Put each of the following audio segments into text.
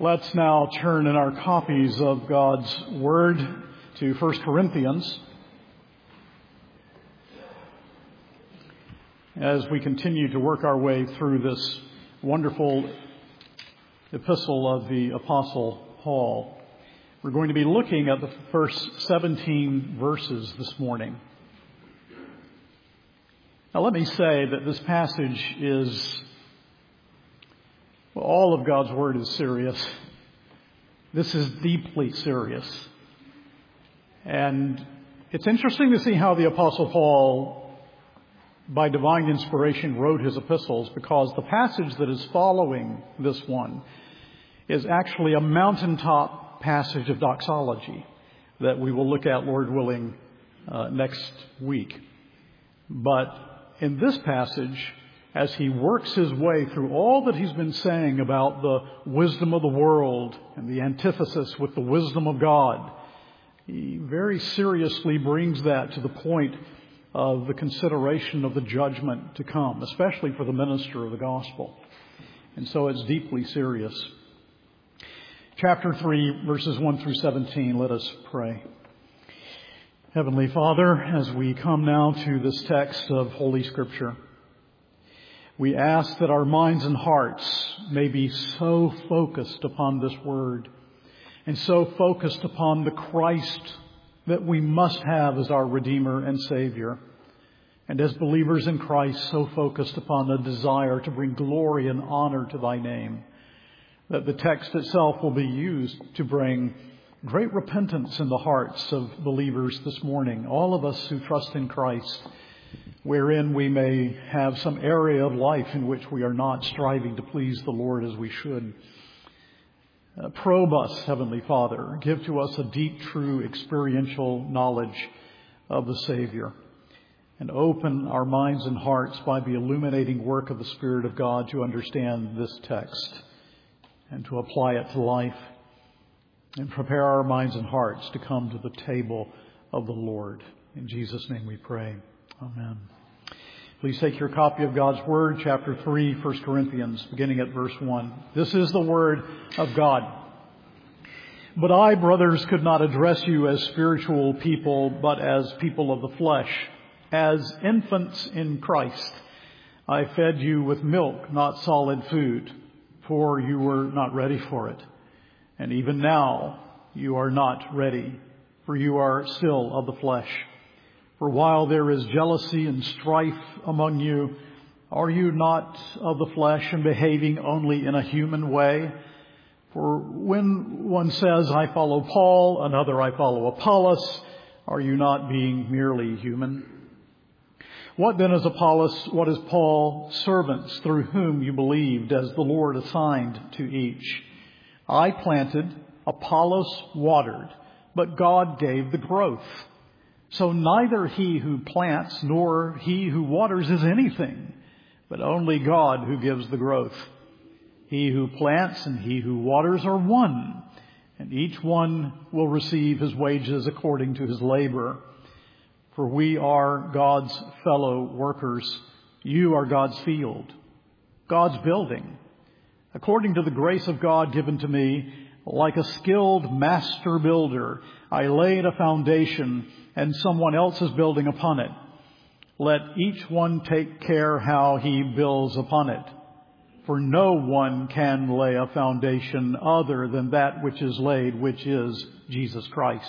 Let's now turn in our copies of God's Word to 1 Corinthians as we continue to work our way through this wonderful epistle of the Apostle Paul. We're going to be looking at the first 17 verses this morning. Now let me say that this passage is, well, all of God's Word is serious. This is deeply serious. And it's interesting to see how the Apostle Paul, by divine inspiration, wrote his epistles, because the passage that is following this one is actually a mountaintop passage of doxology that we will look at, Lord willing, next week. But in this passage, as he works his way through all that he's been saying about the wisdom of the world and the antithesis with the wisdom of God, he very seriously brings that to the point of the consideration of the judgment to come, especially for the minister of the gospel. And so it's deeply serious. Chapter 3, verses 1 through 17, let us pray. Heavenly Father, as we come now to this text of Holy Scripture, we ask that our minds and hearts may be so focused upon this word and so focused upon the Christ that we must have as our Redeemer and Savior. And as believers in Christ, so focused upon the desire to bring glory and honor to Thy name, that the text itself will be used to bring great repentance in the hearts of believers this morning, all of us who trust in Christ, wherein we may have some area of life in which we are not striving to please the Lord as we should. Probe us, Heavenly Father. Give to us a deep, true, experiential knowledge of the Savior. And open our minds and hearts by the illuminating work of the Spirit of God to understand this text and to apply it to life. And prepare our minds and hearts to come to the table of the Lord. In Jesus' name we pray. Amen. Please take your copy of God's Word, chapter 3, 1 Corinthians, beginning at verse 1. This is the Word of God. But I, brothers, could not address you as spiritual people, but as people of the flesh, as infants in Christ. I fed you with milk, not solid food, for you were not ready for it. And even now you are not ready, for you are still of the flesh. For while there is jealousy and strife among you, are you not of the flesh and behaving only in a human way? For when one says, I follow Paul, another I follow Apollos, are you not being merely human? What then is Apollos? What is Paul? Servants through whom you believed, as the Lord assigned to each. I planted, Apollos watered, but God gave the growth. So neither he who plants nor he who waters is anything, but only God who gives the growth. He who plants and he who waters are one, and each one will receive his wages according to his labor. For we are God's fellow workers. You are God's field, God's building. According to the grace of God given to me, like a skilled master builder, I laid a foundation and someone else is building upon it. Let each one take care how he builds upon it. For no one can lay a foundation other than that which is laid, which is Jesus Christ.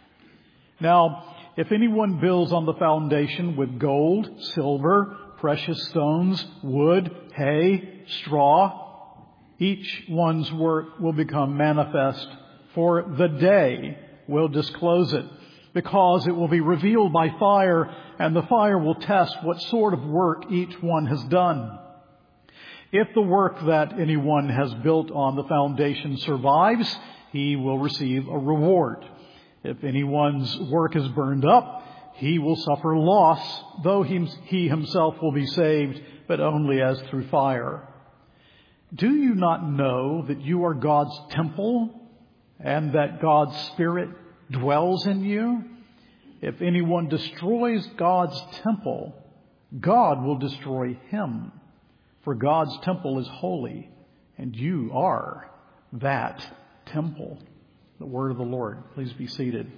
Now, if anyone builds on the foundation with gold, silver, precious stones, wood, hay, straw, each one's work will become manifest, for the day will disclose it, because it will be revealed by fire, and the fire will test what sort of work each one has done. If the work that anyone has built on the foundation survives, he will receive a reward. If anyone's work is burned up, he will suffer loss, though he himself will be saved, but only as through fire. Do you not know that you are God's temple and that God's Spirit dwells in you? If anyone destroys God's temple, God will destroy him. For God's temple is holy, and you are that temple. The word of the Lord. Please be seated.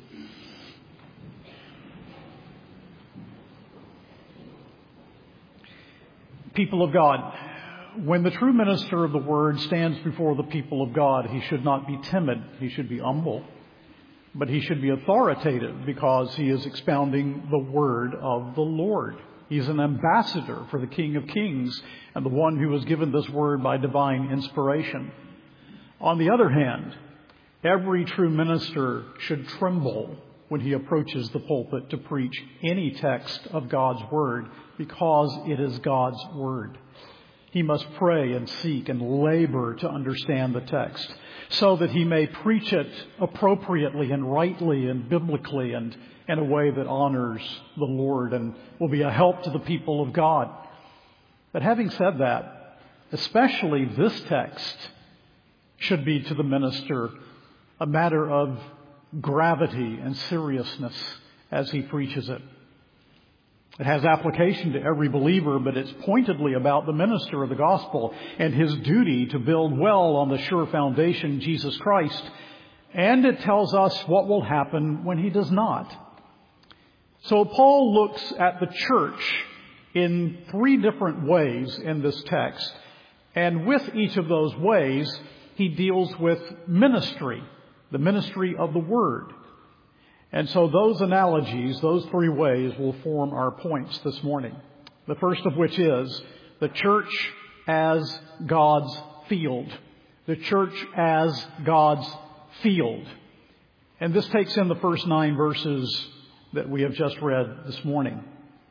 People of God, when the true minister of the word stands before the people of God, he should not be timid. He should be humble. But he should be authoritative because he is expounding the word of the Lord. He's an ambassador for the King of Kings and the one who was given this word by divine inspiration. On the other hand, every true minister should tremble when he approaches the pulpit to preach any text of God's word because it is God's word. He must pray and seek and labor to understand the text so that he may preach it appropriately and rightly and biblically and in a way that honors the Lord and will be a help to the people of God. But having said that, especially this text should be to the minister a matter of gravity and seriousness as he preaches it. It has application to every believer, but it's pointedly about the minister of the gospel and his duty to build well on the sure foundation, Jesus Christ. And it tells us what will happen when he does not. So Paul looks at the church in three different ways in this text. And with each of those ways, he deals with ministry, the ministry of the word. And so those analogies, those three ways, will form our points this morning. The first of which is the church as God's field. The church as God's field. And this takes in the first 9 verses that we have just read this morning.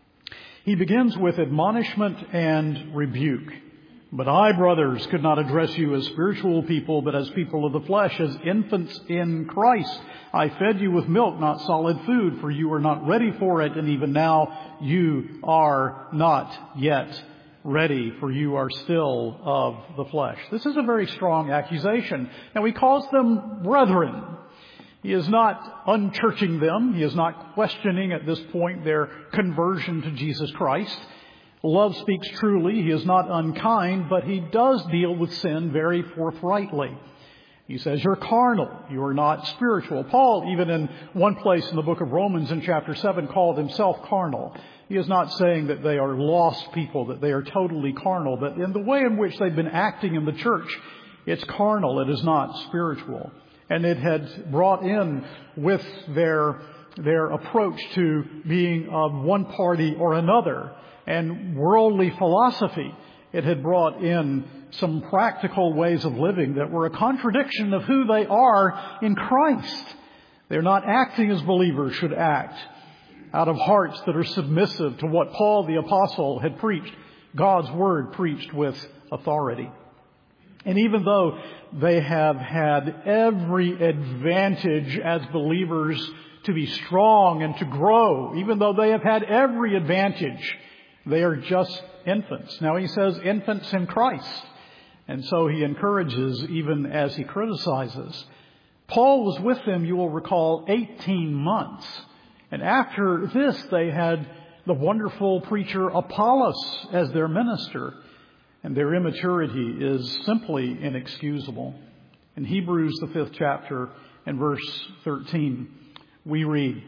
He begins with admonishment and rebuke. But I, brothers, could not address you as spiritual people, but as people of the flesh, as infants in Christ. I fed you with milk, not solid food, for you were not ready for it, and even now you are not yet ready, for you are still of the flesh. This is a very strong accusation. Now he calls them brethren. He is not unchurching them. He is not questioning at this point their conversion to Jesus Christ. Love speaks truly. He is not unkind, but he does deal with sin very forthrightly. He says, you're carnal. You are not spiritual. Paul, even in one place in the book of Romans in chapter 7, called himself carnal. He is not saying that they are lost people, that they are totally carnal, but in the way in which they've been acting in the church, it's carnal. It is not spiritual. And it had brought in with their approach to being of one party or another and worldly philosophy, it had brought in some practical ways of living that were a contradiction of who they are in Christ. They're not acting as believers should act, out of hearts that are submissive to what Paul the apostle had preached, God's word preached with authority. And even though they have had every advantage as believers to be strong and to grow, even though they have had every advantage, they are just infants. Now he says infants in Christ. And so he encourages even as he criticizes. Paul was with them, you will recall, 18 months. And after this, they had the wonderful preacher Apollos as their minister. And their immaturity is simply inexcusable. In Hebrews, the 5th chapter and verse 13, we read,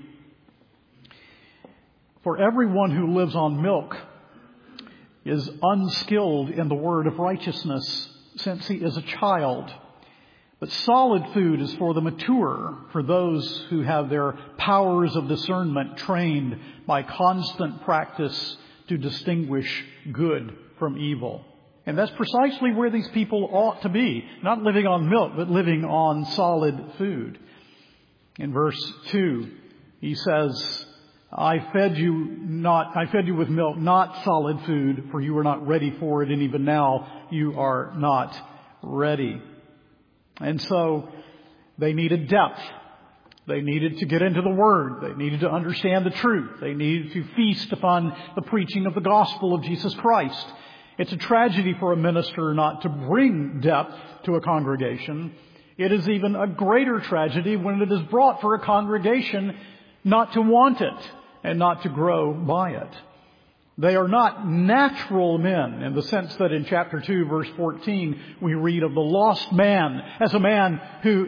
for everyone who lives on milk is unskilled in the word of righteousness, since he is a child. But solid food is for the mature, for those who have their powers of discernment trained by constant practice to distinguish good from evil. And that's precisely where these people ought to be, not living on milk, but living on solid food. In verse 2, he says, I fed you with milk, not solid food, for you were not ready for it, and even now you are not ready. And so they needed depth. They needed to get into the Word. They needed to understand the truth. They needed to feast upon the preaching of the gospel of Jesus Christ. It's a tragedy for a minister not to bring depth to a congregation. It is even a greater tragedy when it is brought for a congregation not to want it and not to grow by it. They are not natural men in the sense that in chapter 2, verse 14, we read of the lost man as a man who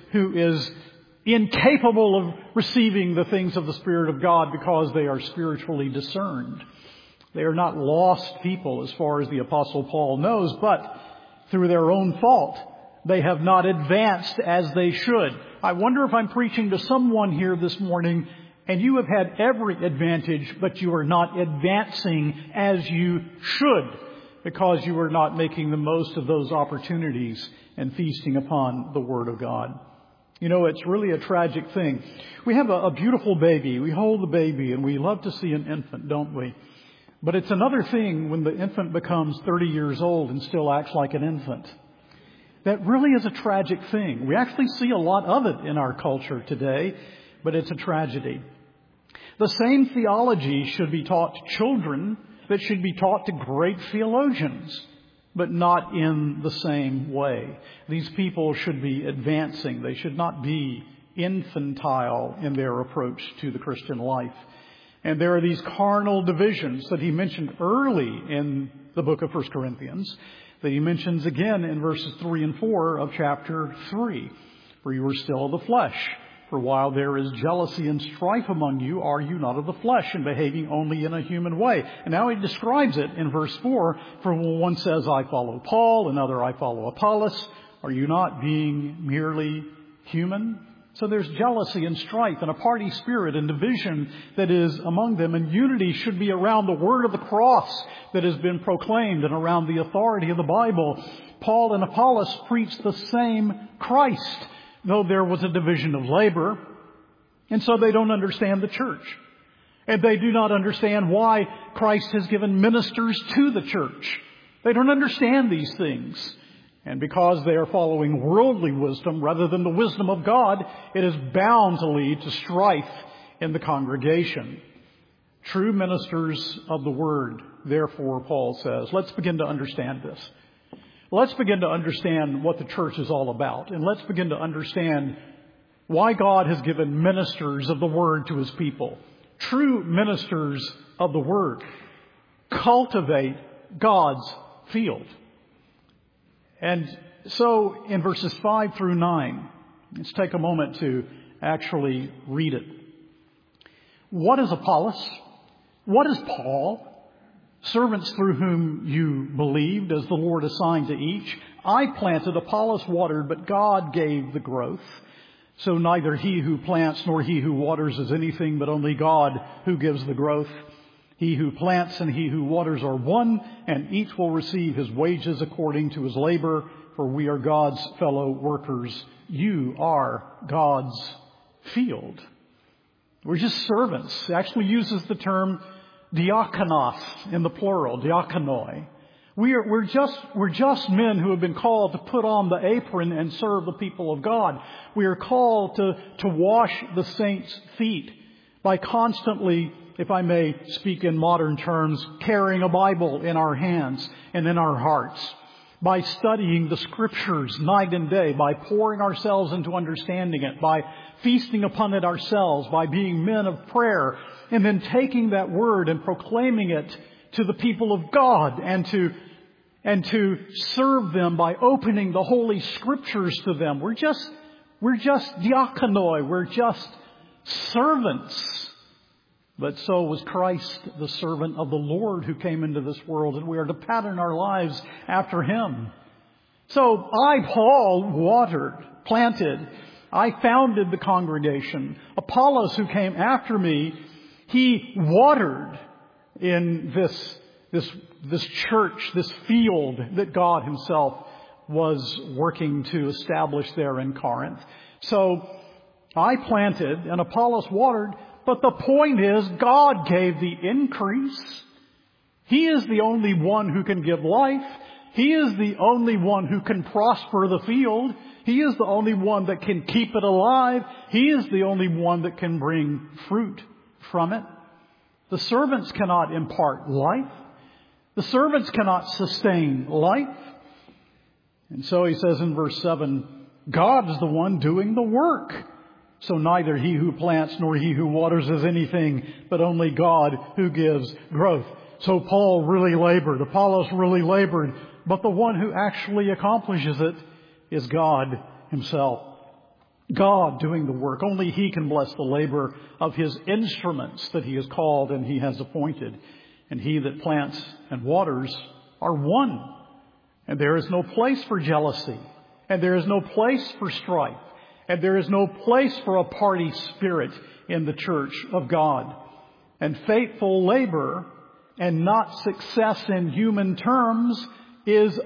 is incapable of receiving the things of the Spirit of God because they are spiritually discerned. They are not lost people as far as the Apostle Paul knows, but through their own fault, they have not advanced as they should. I wonder if I'm preaching to someone here this morning and you have had every advantage, but you are not advancing as you should because you are not making the most of those opportunities and feasting upon the Word of God. You know, it's really a tragic thing. We have a beautiful baby. We hold the baby and we love to see an infant, don't we? But it's another thing when the infant becomes 30 years old and still acts like an infant. That really is a tragic thing. We actually see a lot of it in our culture today, but it's a tragedy. The same theology should be taught to children that should be taught to great theologians, but not in the same way. These people should be advancing. They should not be infantile in their approach to the Christian life. And there are these carnal divisions that he mentioned early in the book of 1 Corinthians, that he mentions again in verses 3 and 4 of chapter 3. For you are still of the flesh. For while there is jealousy and strife among you, are you not of the flesh and behaving only in a human way? And now he describes it in verse 4. For one says, I follow Paul, another, I follow Apollos. Are you not being merely human? So there's jealousy and strife and a party spirit and division that is among them. And unity should be around the word of the cross that has been proclaimed and around the authority of the Bible. Paul and Apollos preached the same Christ, though there was a division of labor. And so they don't understand the church. And they do not understand why Christ has given ministers to the church. They don't understand these things. And because they are following worldly wisdom rather than the wisdom of God, it is bound to lead to strife in the congregation. True ministers of the Word, therefore, Paul says, let's begin to understand this. Let's begin to understand what the church is all about. And let's begin to understand why God has given ministers of the Word to His people. True ministers of the Word cultivate God's field. And so in verses 5 through 9, let's take a moment to actually read it. What is Apollos? What is Paul? Servants through whom you believed, as the Lord assigned to each. I planted, Apollos watered, but God gave the growth. So neither he who plants nor he who waters is anything, but only God who gives the growth. He who plants and he who waters are one, and each will receive his wages according to his labor, for we are God's fellow workers. You are God's field. We're just servants. It actually uses the term diakonos in the plural, diakonoi. We're just men who have been called to put on the apron and serve the people of God. We are called to wash the saints' feet by constantly, if I may speak in modern terms, carrying a Bible in our hands and in our hearts, by studying the Scriptures night and day, by pouring ourselves into understanding it, by feasting upon it ourselves, by being men of prayer, and then taking that word and proclaiming it to the people of God and to serve them by opening the Holy Scriptures to them. We're just diakonoi. We're just servants. But so was Christ, the servant of the Lord who came into this world, and we are to pattern our lives after Him. So I, Paul, watered, planted. I founded the congregation. Apollos, who came after me, he watered in this church, this field that God Himself was working to establish there in Corinth. So I planted and Apollos watered. But the point is, God gave the increase. He is the only one who can give life. He is the only one who can prosper the field. He is the only one that can keep it alive. He is the only one that can bring fruit from it. The servants cannot impart life. The servants cannot sustain life. And so he says in verse 7, God is the one doing the work. So neither he who plants nor he who waters is anything, but only God who gives growth. So Paul really labored, Apollos really labored, but the one who actually accomplishes it is God himself. God doing the work. Only he can bless the labor of his instruments that he has called and he has appointed. And he that plants and waters are one. And there is no place for jealousy. And there is no place for strife. And there is no place for a party spirit in the church of God. And faithful labor and not success in human terms is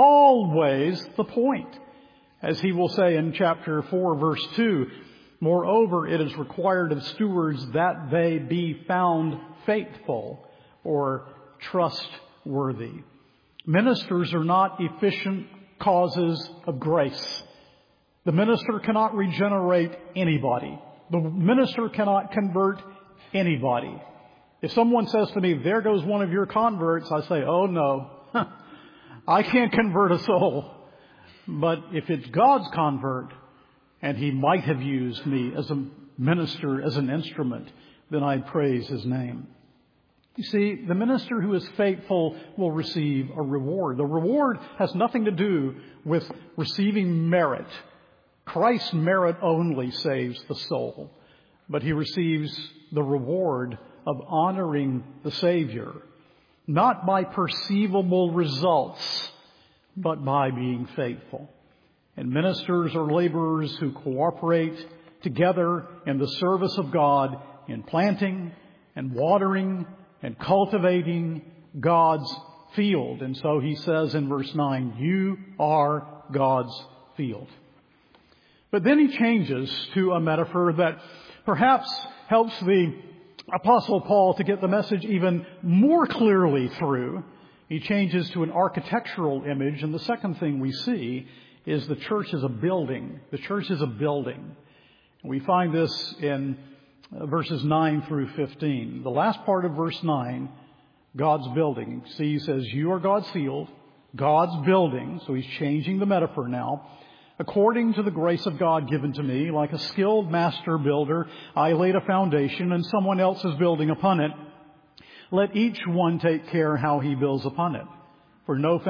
always the point. As he will say in chapter 4, verse 2, moreover, it is required of stewards that they be found faithful or trustworthy. Ministers are not efficient causes of grace. The minister cannot regenerate anybody. The minister cannot convert anybody. If someone says to me, there goes one of your converts, I say, oh no, I can't convert a soul. But if it's God's convert, and he might have used me as a minister, as an instrument, then I praise his name. You see, the minister who is faithful will receive a reward. The reward has nothing to do with receiving merit. Christ's merit only saves the soul. But he receives the reward of honoring the Savior, not by perceivable results, but by being faithful. And ministers are laborers who cooperate together in the service of God in planting and watering and cultivating God's field. And so he says in verse 9, you are God's field. But then he changes to a metaphor that perhaps helps the Apostle Paul to get the message even more clearly through. He changes to an architectural image, and the second thing we see is the church is a building. The church is a building. We find this in verses 9 through 15. The last part of verse 9, God's building. See, he says, you are God's field, God's building. So he's changing the metaphor now. According to the grace of God given to me, like a skilled master builder, I laid a foundation and someone else is building upon it. Let each one take care how he builds upon it. For no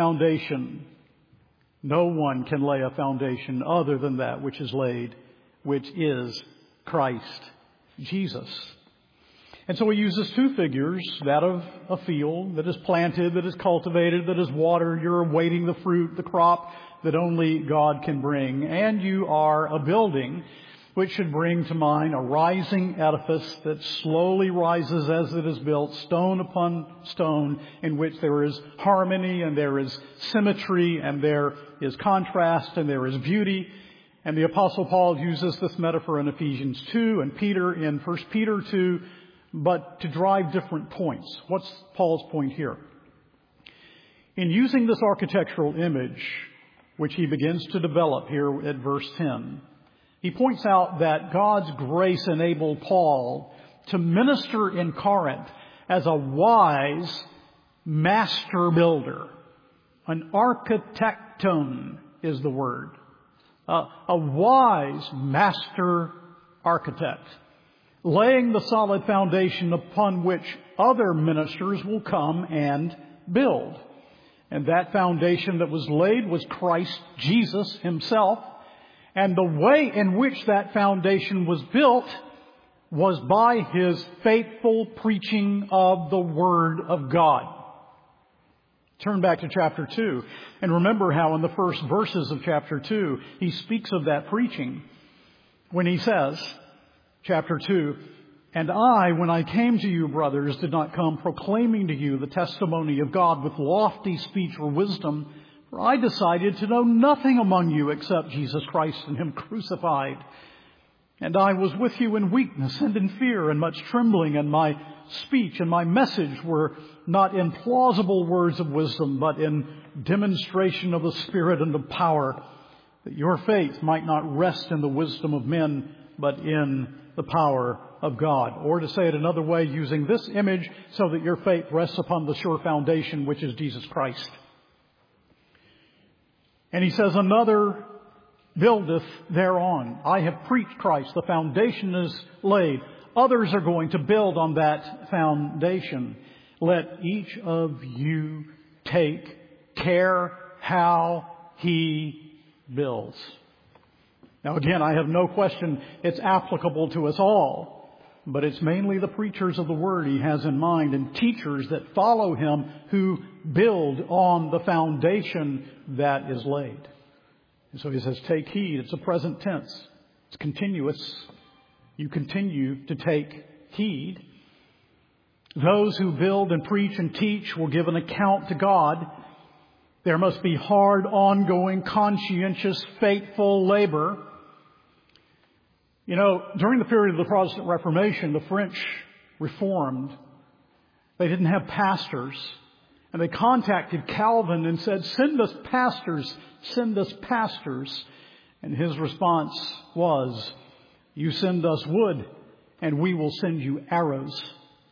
one can lay a foundation other than that which is laid, which is Christ Jesus. And so he uses two figures, that of a field that is planted, that is cultivated, that is watered. You're awaiting the fruit, the crop that only God can bring. And you are a building, which should bring to mind a rising edifice that slowly rises as it is built, stone upon stone, in which there is harmony and there is symmetry and there is contrast and there is beauty. And the Apostle Paul uses this metaphor in Ephesians 2 and Peter in 1 Peter 2, but to drive different points. What's Paul's point here? In using this architectural image, which he begins to develop here at verse 10, he points out that God's grace enabled Paul to minister in Corinth as a wise master builder. An architecton is the word. A wise master architect, laying the solid foundation upon which other ministers will come and build. And that foundation that was laid was Christ Jesus himself. And the way in which that foundation was built was by his faithful preaching of the Word of God. Turn back to chapter 2 and remember how in the first verses of chapter 2 he speaks of that preaching when he says, chapter 2, and I, when I came to you, brothers, did not come proclaiming to you the testimony of God with lofty speech or wisdom, for I decided to know nothing among you except Jesus Christ and him crucified. And I was with you in weakness and in fear and much trembling, and my speech and my message were not in plausible words of wisdom, but in demonstration of the Spirit and of power, that your faith might not rest in the wisdom of men, but in the power of God. Or to say it another way, using this image, so that your faith rests upon the sure foundation, which is Jesus Christ. And he says, another buildeth thereon. I have preached Christ. The foundation is laid. Others are going to build on that foundation. let each of you take care how he builds. Now again, I have no question it's applicable to us all, but it's mainly the preachers of the Word he has in mind and teachers that follow him who build on the foundation that is laid. And so he says, take heed. It's a present tense. It's continuous. You continue to take heed. Those who build and preach and teach will give an account to God. There must be hard, ongoing, conscientious, faithful labor. You know, during the period of the Protestant Reformation, the French reformed. They didn't have pastors. And they contacted Calvin and said, send us pastors, send us pastors. And his response was, you send us wood and we will send you arrows.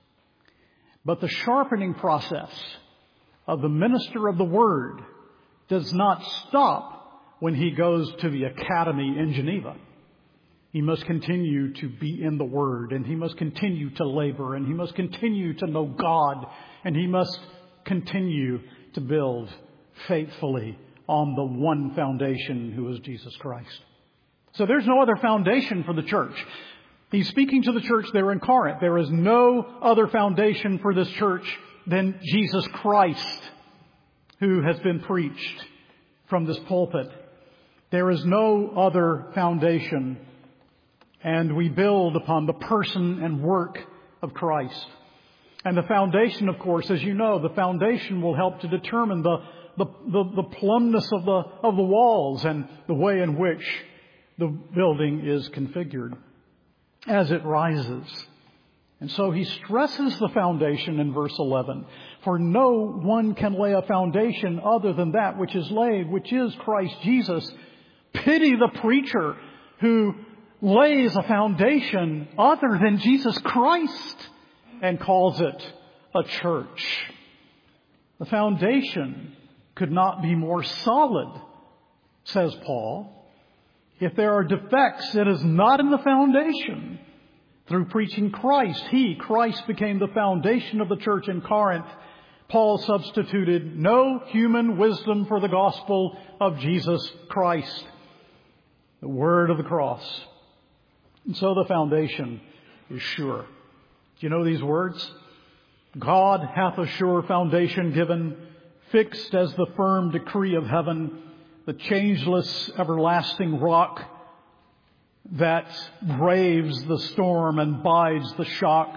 But the sharpening process of the minister of the Word does not stop when he goes to the academy in Geneva. He must continue to be in the Word, and he must continue to labor, and he must continue to know God, and he must continue to build faithfully on the one foundation who is Jesus Christ. So there's no other foundation for the church. He's speaking to the church there in Corinth. There is no other foundation for this church than Jesus Christ, who has been preached from this pulpit. There is no other foundation, and we build upon the person and work of Christ. And the foundation, of course, as you know, the foundation will help to determine the plumbness of the walls and the way in which the building is configured as it rises. And so he stresses the foundation in verse 11. For no one can lay a foundation other than that which is laid, which is Christ Jesus. Pity the preacher who lays a foundation other than Jesus Christ and calls it a church. The foundation could not be more solid, says Paul. If there are defects, it is not in the foundation. Through preaching Christ, Christ became the foundation of the church in Corinth. Paul substituted no human wisdom for the gospel of Jesus Christ, the word of the cross. And so the foundation is sure. Do you know these words? God hath a sure foundation given, fixed as the firm decree of heaven, the changeless everlasting rock that braves the storm and bides the shock.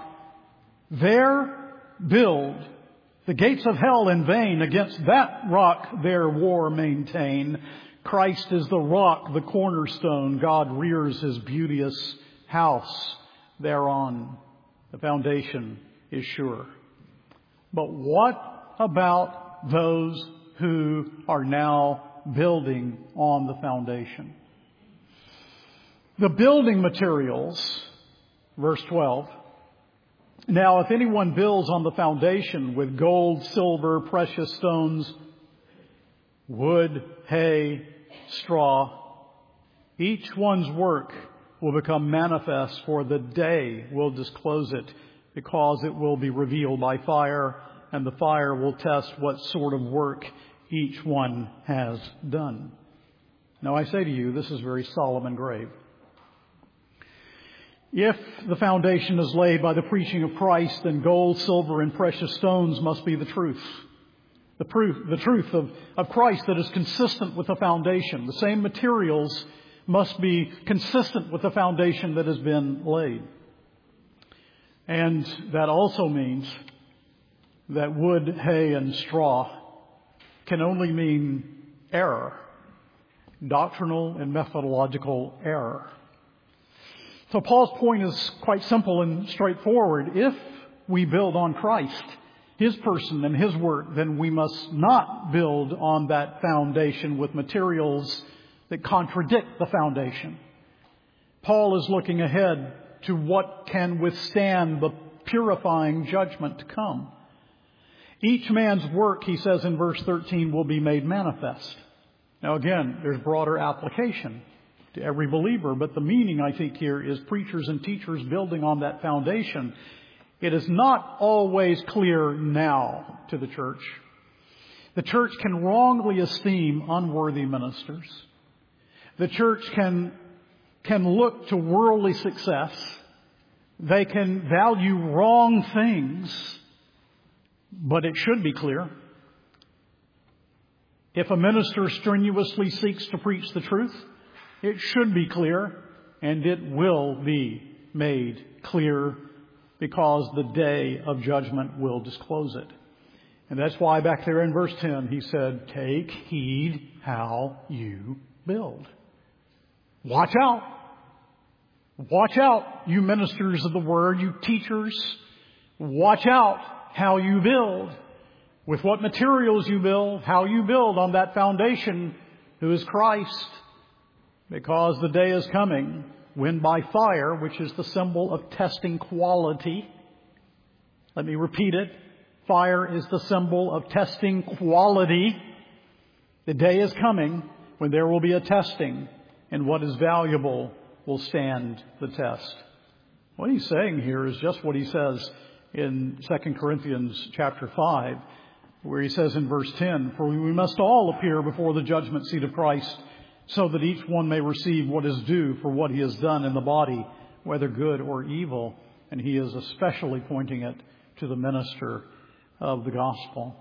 There build the gates of hell in vain, against that rock their war maintain. Christ is the rock, the cornerstone. God rears his beauteous house thereon. The foundation is sure. But what about those who are now building on the foundation? The building materials, verse 12. Now, if anyone builds on the foundation with gold, silver, precious stones, wood, hay, straw, each one's work will become manifest, for the day will disclose it, because it will be revealed by fire, and the fire will test what sort of work each one has done. Now, I say to you, this is very solemn and grave. If the foundation is laid by the preaching of Christ, then gold, silver, and precious stones must be the truth. The truth of Christ that is consistent with the foundation. The same materials must be consistent with the foundation that has been laid. And that also means that wood, hay, and straw can only mean error, doctrinal and methodological error. So Paul's point is quite simple and straightforward. If we build on Christ, his person and his work, then we must not build on that foundation with materials that contradict the foundation. Paul is looking ahead to what can withstand the purifying judgment to come. Each man's work, he says in verse 13, will be made manifest. Now again, there's broader application to every believer, but the meaning, I think, here is preachers and teachers building on that foundation. It is not always clear now to the church. The church can wrongly esteem unworthy ministers. The church can look to worldly success. They can value wrong things, but it should be clear. If a minister strenuously seeks to preach the truth, it should be clear, and it will be made clear, because the day of judgment will disclose it. And that's why back there in verse 10 he said, take heed how you build. Watch out. Watch out, you ministers of the word, you teachers. Watch out how you build. With what materials you build, how you build on that foundation who is Christ. Because the day is coming when by fire, which is the symbol of testing quality. Let me repeat it. Fire is the symbol of testing quality. The day is coming when there will be a testing, and what is valuable will stand the test. What he's saying here is just what he says in 2 Corinthians chapter 5, where he says in verse 10, for we must all appear before the judgment seat of Christ, so that each one may receive what is due for what he has done in the body, whether good or evil. And he is especially pointing it to the minister of the gospel.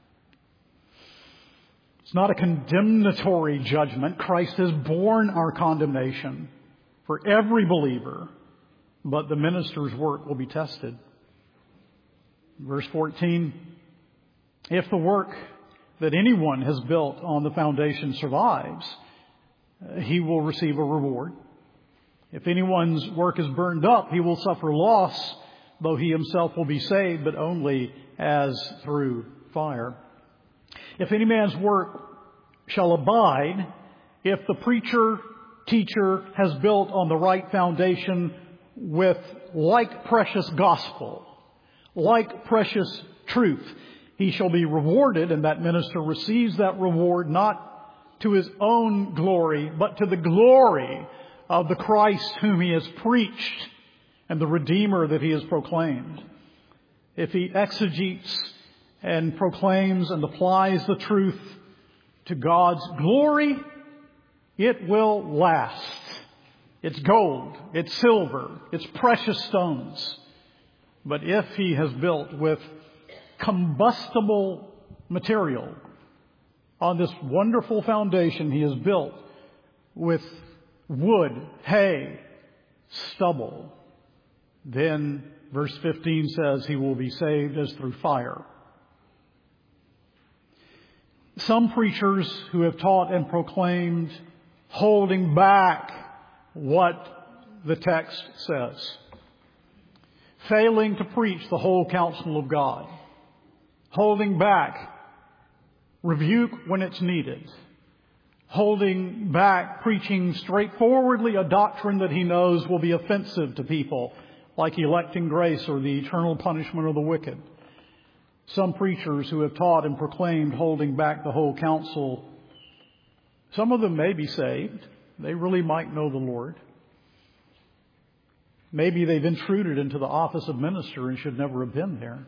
It's not a condemnatory judgment. Christ has borne our condemnation for every believer, but the minister's work will be tested. Verse 14, if the work that anyone has built on the foundation survives, he will receive a reward. If anyone's work is burned up, he will suffer loss, though he himself will be saved, but only as through fire. If any man's work shall abide, if the preacher, teacher has built on the right foundation with like precious gospel, like precious truth, he shall be rewarded, and that minister receives that reward not to his own glory, but to the glory of the Christ whom he has preached and the Redeemer that he has proclaimed. If he exegetes and proclaims and applies the truth to God's glory, it will last. It's gold, it's silver, it's precious stones. But if he has built with combustible material on this wonderful foundation he has built with wood, hay, stubble, then verse 15 says he will be saved as through fire. Some preachers who have taught and proclaimed holding back what the text says, failing to preach the whole counsel of God, holding back rebuke when it's needed, holding back preaching straightforwardly a doctrine that he knows will be offensive to people, like electing grace or the eternal punishment of the wicked. Some preachers who have taught and proclaimed holding back the whole counsel, some of them may be saved. They really might know the Lord. Maybe they've intruded into the office of minister and should never have been there.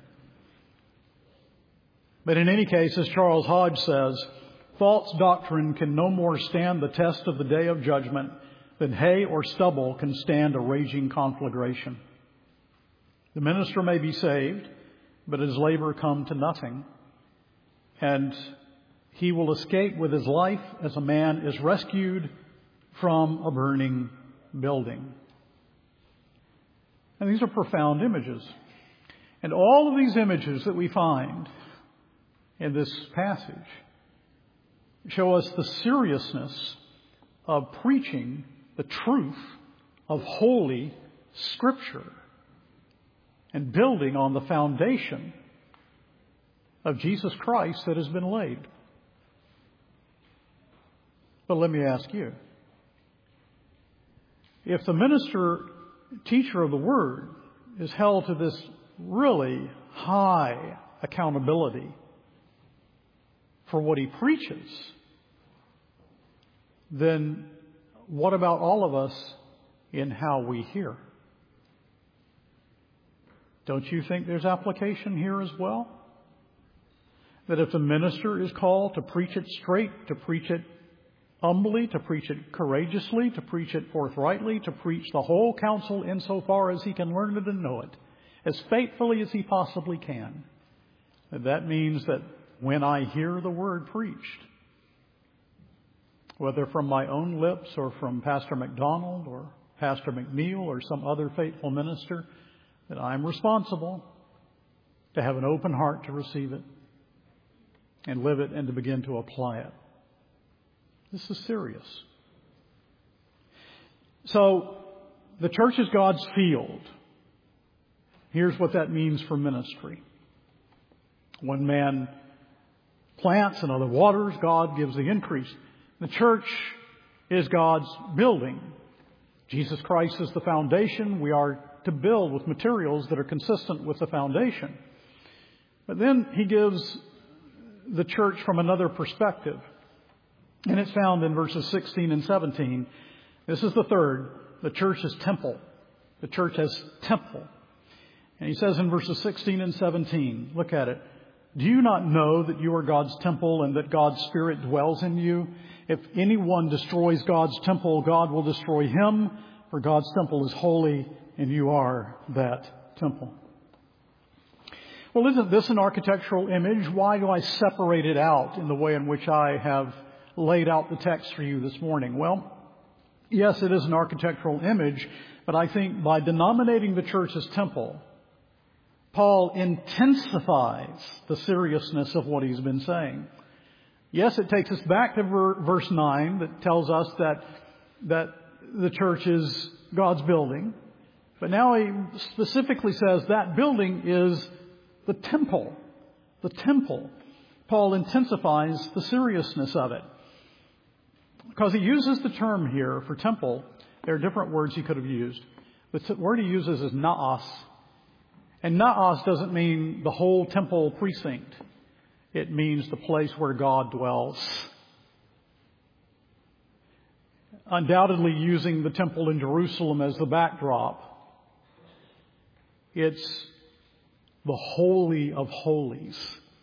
But in any case, as Charles Hodge says, false doctrine can no more stand the test of the day of judgment than hay or stubble can stand a raging conflagration. The minister may be saved, but his labor come to nothing, and he will escape with his life as a man is rescued from a burning building. And these are profound images. And all of these images that we find in this passage show us the seriousness of preaching the truth of Holy Scripture and building on the foundation of Jesus Christ that has been laid. But let me ask you, if the minister, teacher of the Word is held to this really high accountability for what he preaches, then what about all of us in how we hear? Don't you think there's application here as well? That if the minister is called to preach it straight, to preach it humbly, to preach it courageously, to preach it forthrightly, to preach the whole counsel insofar as he can learn it and know it, as faithfully as he possibly can, that means that when I hear the word preached, whether from my own lips or from Pastor McDonald or Pastor McNeil or some other faithful minister, that I'm responsible to have an open heart to receive it and live it and to begin to apply it. This is serious. So, the church is God's field. Here's what that means for ministry. One man plants, another waters, God gives the increase. The church is God's building. Jesus Christ is the foundation. We are to build with materials that are consistent with the foundation. But then he gives the church from another perspective. And it's found in verses 16 and 17. This is the third. The church is temple. The church has temple. And he says in verses 16 and 17, look at it. Do you not know that you are God's temple and that God's Spirit dwells in you? If anyone destroys God's temple, God will destroy him, for God's temple is holy, and you are that temple. Well, isn't this an architectural image? Why do I separate it out in the way in which I have laid out the text for you this morning? Well, yes, it is an architectural image, but I think by denominating the church as temple, Paul intensifies the seriousness of what he's been saying. Yes, it takes us back to verse 9 that tells us that the church is God's building. But now he specifically says that building is the temple. The temple. Paul intensifies the seriousness of it. Because he uses the term here for temple. There are different words he could have used. The word he uses is naos. And naos doesn't mean the whole temple precinct. It means the place where God dwells. Undoubtedly using the temple in Jerusalem as the backdrop. It's the Holy of Holies.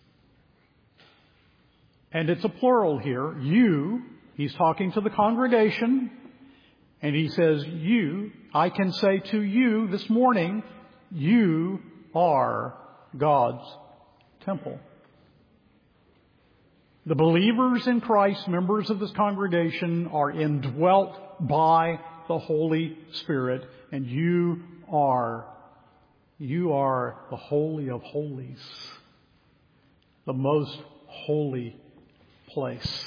And it's a plural here. You, he's talking to the congregation. And he says, you, I can say to you this morning, you are God's temple. The believers in Christ, members of this congregation, are indwelt by the Holy Spirit, and you are the Holy of Holies, the most holy place.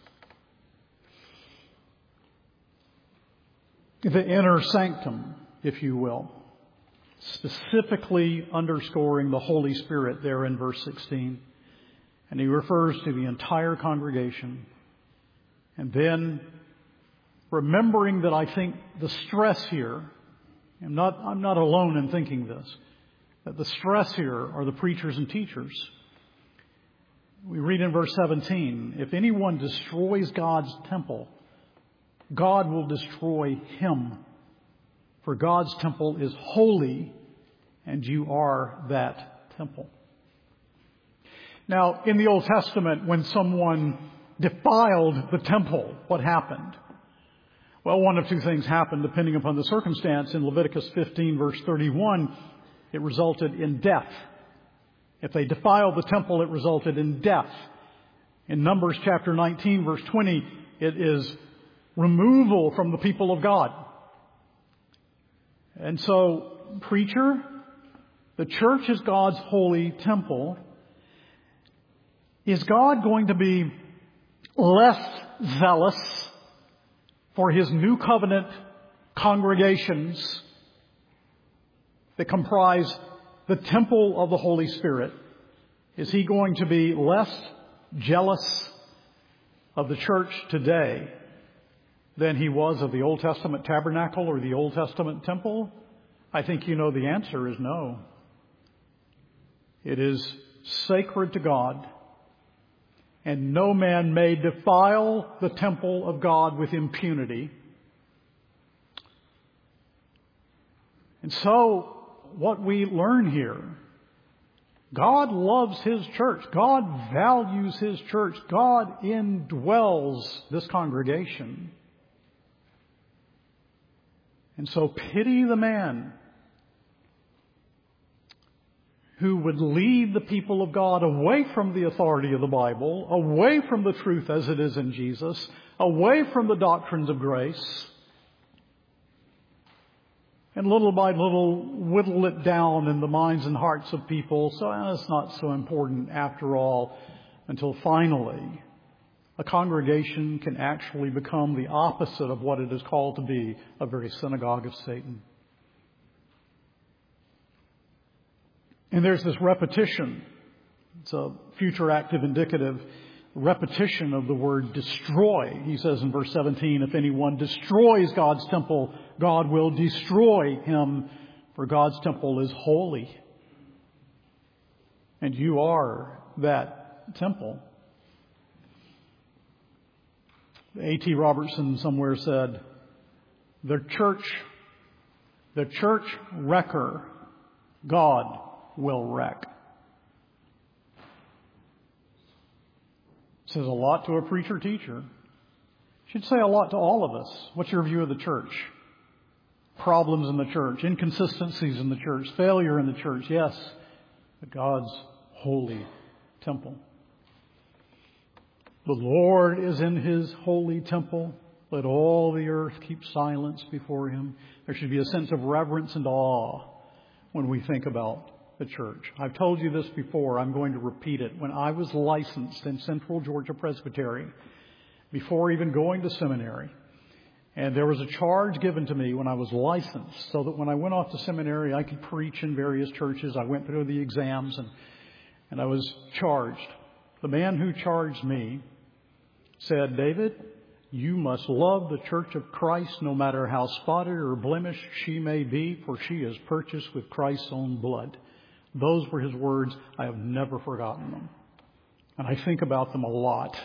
The inner sanctum, if you will, specifically underscoring the Holy Spirit there in verse 16. And he refers to the entire congregation. And then, remembering that I think the stress here, I'm not alone in thinking this, that the stress here are the preachers and teachers. We read in verse 17, if anyone destroys God's temple, God will destroy him. For God's temple is holy, and you are that temple. Now, in the Old Testament, when someone defiled the temple, what happened? Well, one of two things happened depending upon the circumstance. In Leviticus 15, verse 31, it resulted in death. If they defiled the temple, it resulted in death. In Numbers chapter 19, verse 20, it is removal from the people of God. And so, preacher, the church is God's holy temple. Is God going to be less zealous for His new covenant congregations that comprise the temple of the Holy Spirit? Is He going to be less jealous of the church today than He was of the Old Testament tabernacle or the Old Testament temple? I think you know the answer is no. It is sacred to God. And no man may defile the temple of God with impunity. And so, what we learn here. God loves His church. God values His church. God indwells this congregation. And so pity the man who would lead the people of God away from the authority of the Bible, away from the truth as it is in Jesus, away from the doctrines of grace, and little by little whittle it down in the minds and hearts of people, so it's not so important after all, until finally a congregation can actually become the opposite of what it is called to be, a very synagogue of Satan. And there's this repetition. It's a future active indicative repetition of the word destroy. He says in verse 17, if anyone destroys God's temple, God will destroy him, for God's temple is holy. And you are that temple. A.T. Robertson somewhere said, the church wrecker, God will wreck. Says a lot to a preacher-teacher. Should say a lot to all of us. What's your view of the church? Problems in the church, inconsistencies in the church, failure in the church. Yes, but God's holy temple. The Lord is in His holy temple. Let all the earth keep silence before Him. There should be a sense of reverence and awe when we think about the church. I've told you this before. I'm going to repeat it. When I was licensed in Central Georgia Presbytery, before even going to seminary, and there was a charge given to me when I was licensed, so that when I went off to seminary, I could preach in various churches. I went through the exams, and I was charged. The man who charged me said, David, you must love the church of Christ no matter how spotted or blemished she may be, for she is purchased with Christ's own blood. Those were his words. I have never forgotten them. And I think about them a lot.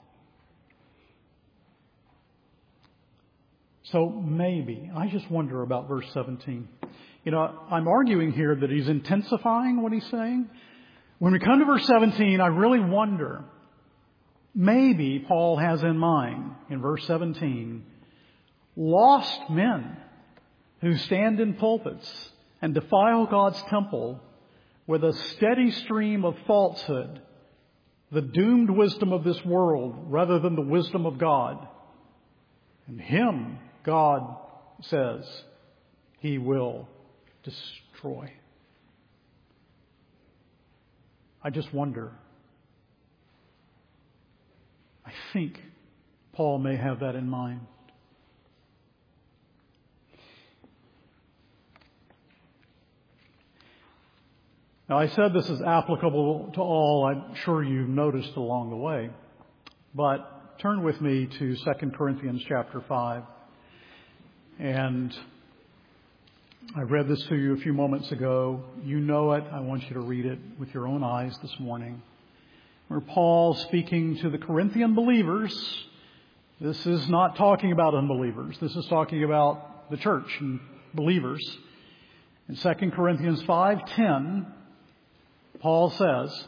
So maybe, I just wonder about verse 17. I'm arguing here that he's intensifying what he's saying. When we come to verse 17, I really wonder, maybe Paul has in mind, in verse 17, lost men who stand in pulpits and defile God's temple with a steady stream of falsehood, the doomed wisdom of this world rather than the wisdom of God. And him, God says, He will destroy. I just wonder. I think Paul may have that in mind. Now, I said this is applicable to all. I'm sure you've noticed along the way. But turn with me to 2 Corinthians chapter 5. And I read this to you a few moments ago. You know it. I want you to read it with your own eyes this morning. Where Paul, speaking to the Corinthian believers, this is not talking about unbelievers. This is talking about the church and believers. In 2 Corinthians 5:10, Paul says,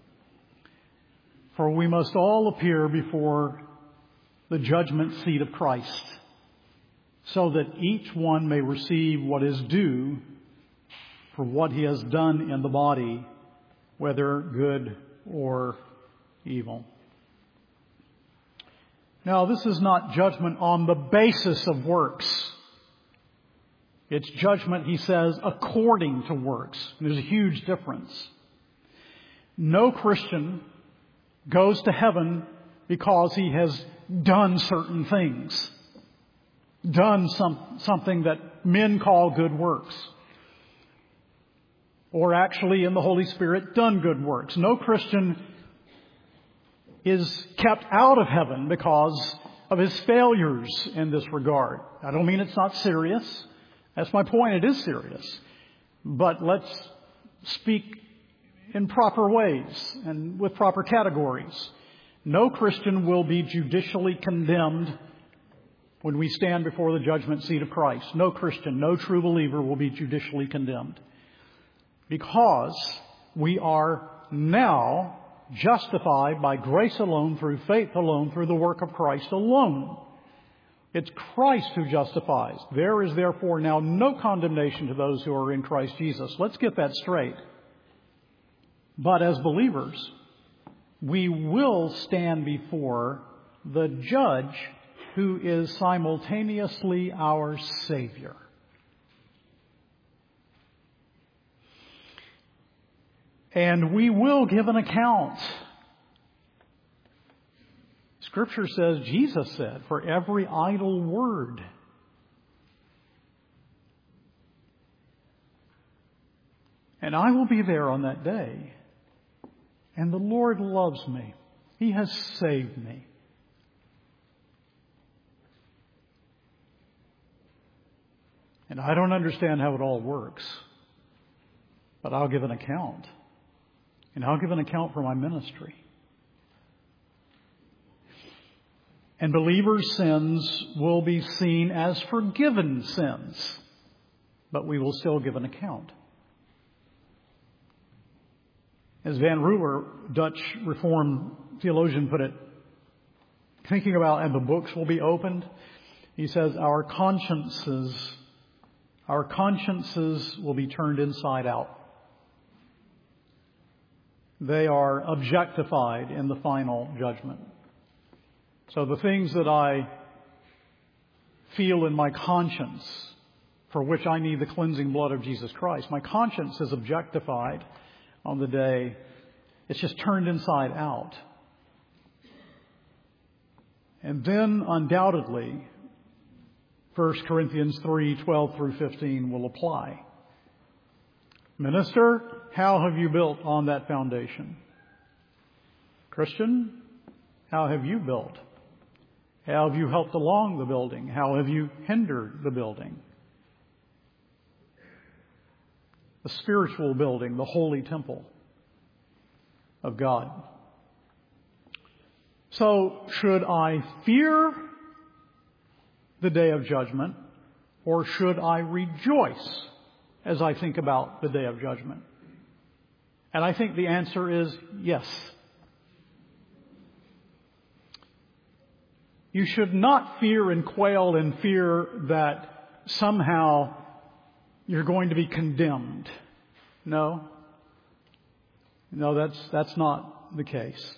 for we must all appear before the judgment seat of Christ, so that each one may receive what is due for what he has done in the body, whether good or evil. Now, this is not judgment on the basis of works. It's judgment, he says, according to works. And there's a huge difference. No Christian goes to heaven because he has done certain things. Done something that men call good works. Or actually in the Holy Spirit done good works. No Christian is kept out of heaven because of his failures in this regard. I don't mean it's not serious. That's my point. It is serious. But let's speak in proper ways and with proper categories. No Christian will be judicially condemned when we stand before the judgment seat of Christ. No Christian, no true believer will be judicially condemned. because we are now justified by grace alone, through faith alone, through the work of Christ alone. It's Christ who justifies. There is therefore now no condemnation to those who are in Christ Jesus. Let's get that straight. But as believers, we will stand before the judge who is simultaneously our Savior. And we will give an account. Scripture says, Jesus said, for every idle word. And I will be there on that day. And the Lord loves me. He has saved me. And I don't understand how it all works. But I'll give an account. And I'll give an account for my ministry. And believers' sins will be seen as forgiven sins. But we will still give an account. As Van Ruler, Dutch Reformed theologian, put it, thinking about, and the books will be opened, he says, our consciences will be turned inside out. They are objectified in the final judgment. So the things that I feel in my conscience, for which I need the cleansing blood of Jesus Christ, my conscience is objectified on the day. It's just turned inside out. And then undoubtedly, 1 Corinthians 3:12 through 15 will apply. Minister, how have you built on that foundation? Christian, how have you built? How have you helped along the building? How have you hindered the building? The spiritual building, the holy temple of God. So, should I fear the day of judgment, or should I rejoice as I think about the day of judgment? And I think the answer is yes. You should not fear and quail in fear that somehow you're going to be condemned. No. No, that's not the case.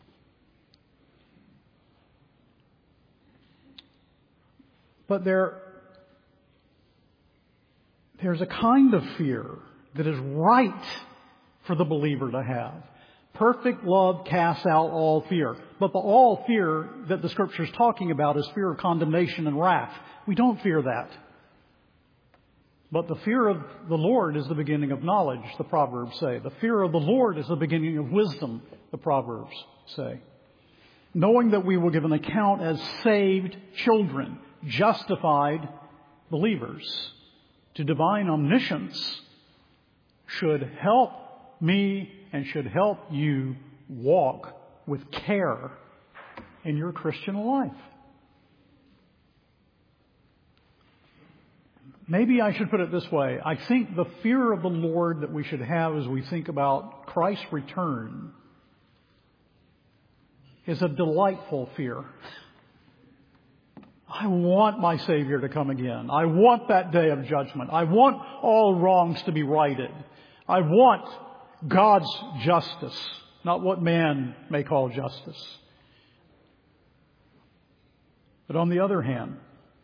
But there's a kind of fear that is right for the believer to have. Perfect love casts out all fear. But the all fear that the Scripture is talking about is fear of condemnation and wrath. We don't fear that. But the fear of the Lord is the beginning of knowledge, the Proverbs say. The fear of the Lord is the beginning of wisdom, the Proverbs say. Knowing that we will give an account as saved children, justified believers to divine omniscience should help me and should help you walk with care in your Christian life. Maybe I should put it this way. I think the fear of the Lord that we should have as we think about Christ's return is a delightful fear. I want my Savior to come again. I want that day of judgment. I want all wrongs to be righted. I want God's justice, not what man may call justice. But on the other hand,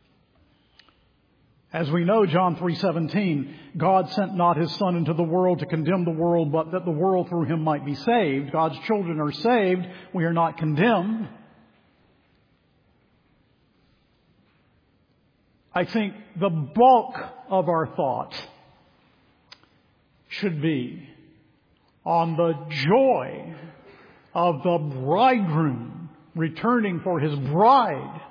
as we know, John 3:17, God sent not His Son into the world to condemn the world, but that the world through Him might be saved. God's children are saved. We are not condemned. I think the bulk of our thought should be on the joy of the bridegroom returning for his bride,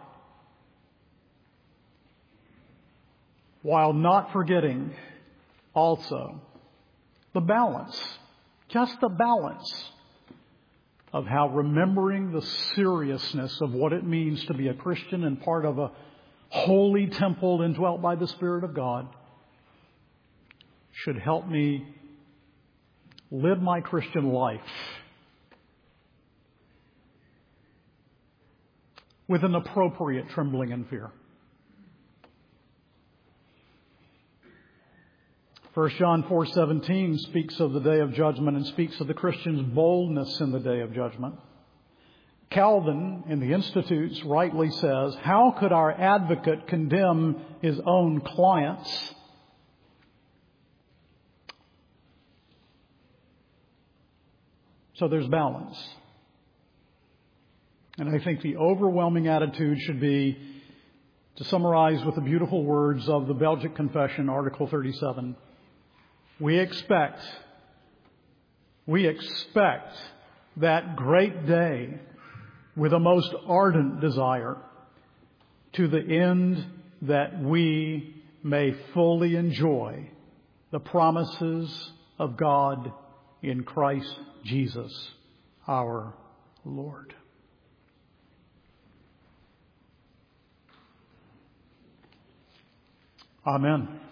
while not forgetting also the balance, just the balance of how remembering the seriousness of what it means to be a Christian and part of a holy temple indwelt by the Spirit of God should help me live my Christian life with an appropriate trembling and fear. 1 John 4:17 speaks of the day of judgment and speaks of the Christian's boldness in the day of judgment. Calvin, in the Institutes, rightly says, "How could our advocate condemn his own clients?" So there's balance. And I think the overwhelming attitude should be, to summarize with the beautiful words of the Belgic Confession, Article 37, we expect that great day with a most ardent desire, to the end that we may fully enjoy the promises of God in Christ Jesus our Lord. Amen.